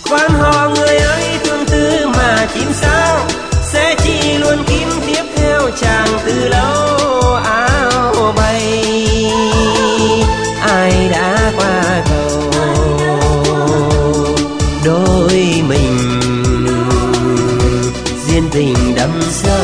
Quan họ người ơi tương tư mà chim sao, sẽ chỉ luôn kiếm tiếp theo chàng từ lâu áo bay. Ai đã qua cầu đôi mình, duyên tình đắm sâu.